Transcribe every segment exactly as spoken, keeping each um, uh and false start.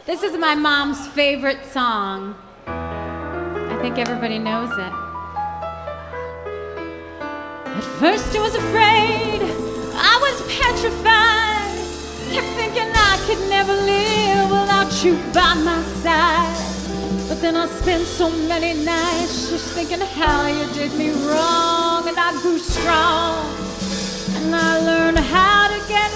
This is my mom's favorite song. I think everybody knows it. At first I was afraid, I was petrified, kept thinking I could never live without you by my side. But then I spent so many nights just thinking how you did me wrong, and I grew strong, and I learned how to get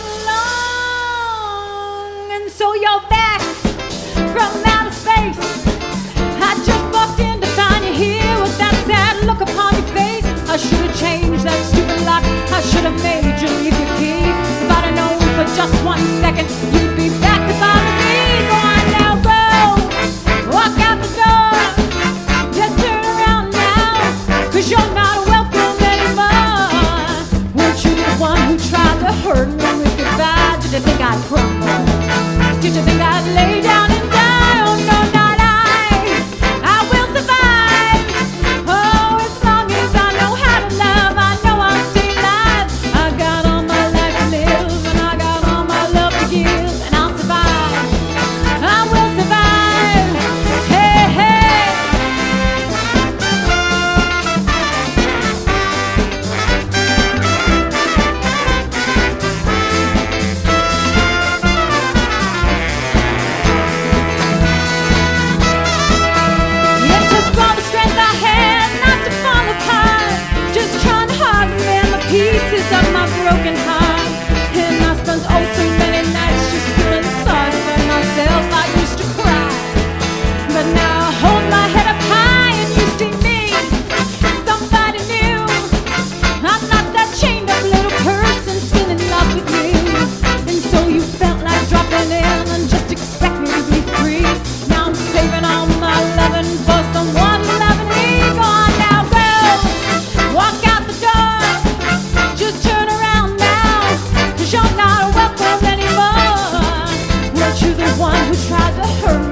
along. And so you're back from outer space. I just walked in to find you here with that sad look upon your face. I should have changed that stupid lock, I should have made you leave your key. If I'd have known for just one second you'd be back to bother me. Go on now, go, walk out the door, just turn around now, cause you're not welcome anymore. Weren't you the one who tried to hurt me with goodbye? Did you think I'd crumble? Did you think I'd lay down and die? Oh no, not I, I will survive. Oh, as long as I know how to love, I know I'll stay alive. I got all my life to live, and I got all my love to give, and I'll survive, I will survive. Hey, hey. It took all the strength I had not to fall apart, just trying hard to mend the pieces of my broken heart. And I spent oh so many nights just feeling sorry for myself. I used to cry, but now I hold my head up high and you see me, somebody new. I'm not that chained up little person still in love with you. And so you felt like dropping in and just expect me to be free. Now I'm saving all my loving for someone loving me. Go on now, go, walk out the door, just turn around now, cause you're not welcome anymore. Weren't you the one who tried to hurt me